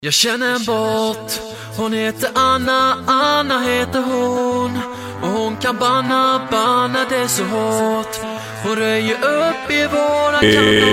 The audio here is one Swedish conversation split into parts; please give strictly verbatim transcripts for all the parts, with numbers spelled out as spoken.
Jag känner en bot, hon heter Anna, Anna heter hon. Och hon kan banna, banna det så hårt. Hon röjer upp i våran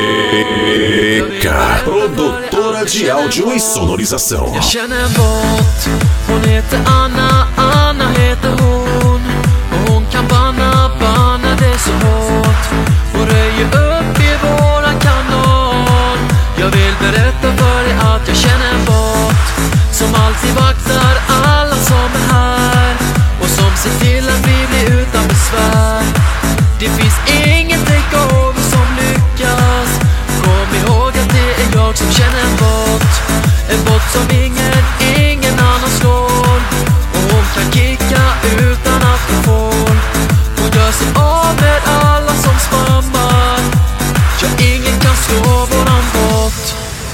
Eka, produtora de áudio e sonorização. Jag känner en bot, hon heter Anna, Anna heter hon. Och hon kan banna, banna det så hårt. Hon röjer upp i våran kanon. Jag vill berätta för dig att jag känner en bot som alltid vaktar alla som är här och som ser till att vi blir utan besvär. Det finns ingen takeover som lyckas. Kom ihåg att det är jag som känner en bot. En bot som ingen, ingen annan slår. Och hon kan kicka utan att få får. Hon gör sig av med alla som spammar. Ja, ingen kan slå våran bot.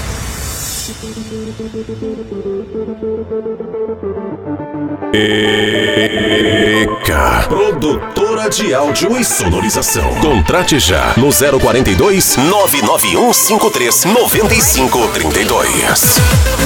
Eka, produtora de áudio e sonorização. Contrate já no zero quarenta e dois, nove nove um cinco três, noventa e cinco trinta e dois.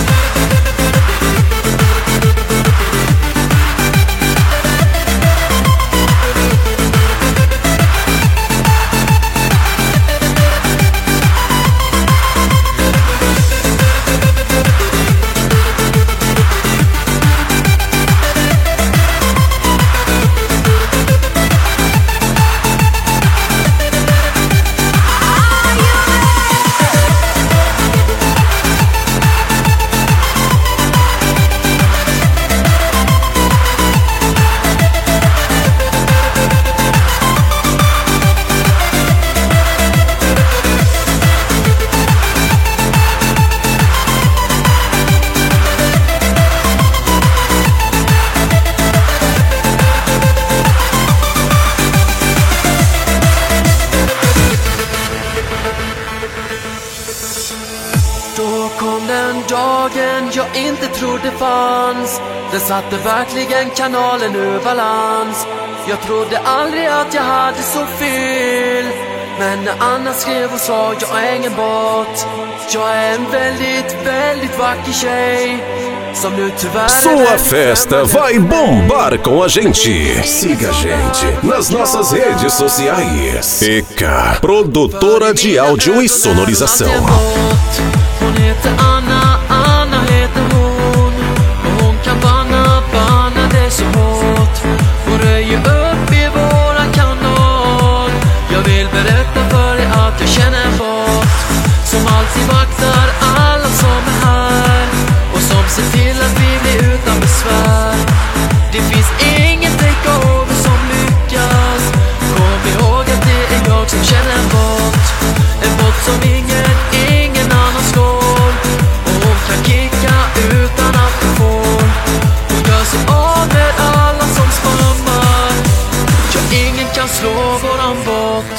Då kom den dagen jag inte trodde fanns. Den satte verkligen kanalen ur balans. Jag trodde aldrig att jag hade så fel. Men när Anna skrev och sa jag är ingen bot. Jag är en väldigt, väldigt vacker tjej som nu tyvärr. Sua festa vai bombar com a gente. Siga a gente nas nossas redes sociais. Eka, produtora de áudio e sonorização. Hon heter Anna, Anna heter hon. Och hon kan banna, banna det så hårt. Hon röjer upp i våran kanon. Jag vill berätta för dig att jag känner en bot som alltid vaktar alla som är här och som ser till att vi blir utan besvär. Det finns ingen takeover som lyckas. Kom ihåg att det är jag som känner en bot. En bot som ingen, ingen annan slår. Och hon kan kicka utan att få får. Hon gör sig av med alla som spammar. Ja, ingen kan slå våran bot.